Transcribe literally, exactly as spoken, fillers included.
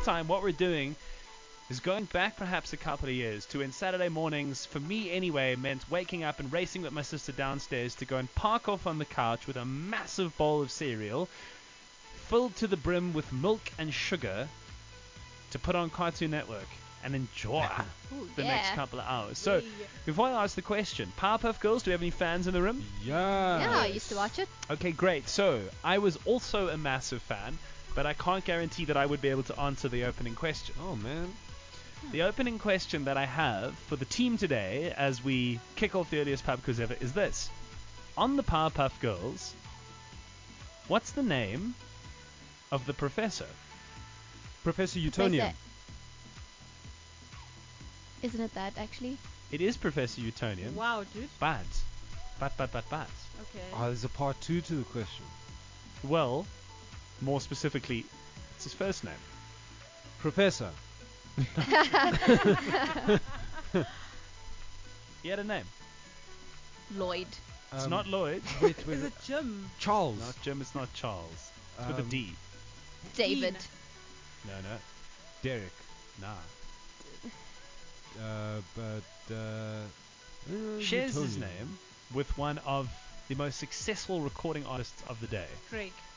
meantime, what we're doing is going back perhaps a couple of years to when Saturday mornings, for me anyway, meant waking up and racing with my sister downstairs to go and park off on the couch with a massive bowl of cereal filled to the brim with milk and sugar to put on Cartoon Network and enjoy Ooh, the yeah. next couple of hours. So, before I ask the question, Powerpuff Girls, do we have any fans in the room? Yeah. Yeah, I used to watch it. Okay, great. So, I was also a massive fan, but I can't guarantee that I would be able to answer the opening question. Oh, man. The opening question that I have for the team today, as we kick off the earliest pub quiz ever, is this. On the Powerpuff Girls, what's the name of the professor? Professor Utonium. Professor- Isn't it that, actually? It is Professor Utonium, Wow, dude. but, but, but, but, but, Okay. Oh, there's a part two to the question. well, more specifically, it's his first name. Professor. He had a name. Lloyd. It's Um, not Lloyd. Wait, wait. Is it Jim? Charles. Not Jim, it's not Charles. It's with a Um, D. David. No, no. Derek. Nah. Uh, but, uh... uh, Shares his Utonium. name with one of the most successful recording artists of the day. Craig.